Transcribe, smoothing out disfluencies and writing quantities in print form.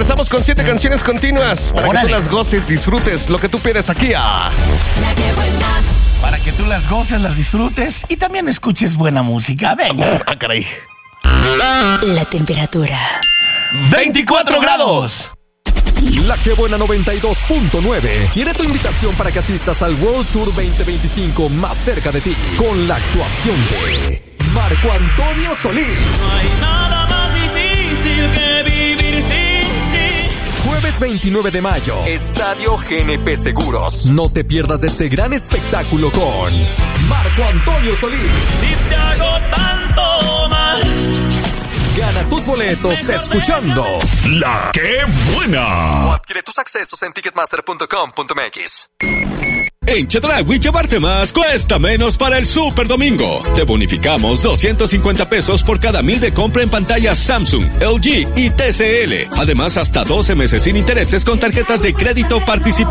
Regresamos con 7 canciones continuas para que tú las goces, disfrutes lo que tú pides aquí a... La que buena. Para que tú las goces, las disfrutes y también escuches buena música. Venga. Ah, caray. La temperatura. 24 grados. La que buena 92.9 tiene tu invitación para que asistas al World Tour 2025 más cerca de ti, con la actuación de Marco Antonio Solís. No hay nada más difícil que vivir sin ti. Jueves 29 de mayo, Estadio GNP Seguros. No te pierdas de este gran espectáculo con Marco Antonio Solís. Si te hago tanto mal. Gana tus boletos escuchando La que buena. o adquiere tus accesos en ticketmaster.com.mx. En Chedraui llevarte más cuesta menos para el Super Domingo. Te bonificamos 250 pesos por cada 1,000 de compra en pantallas Samsung, LG y TCL. Además, hasta 12 meses sin intereses con tarjetas de crédito participantes.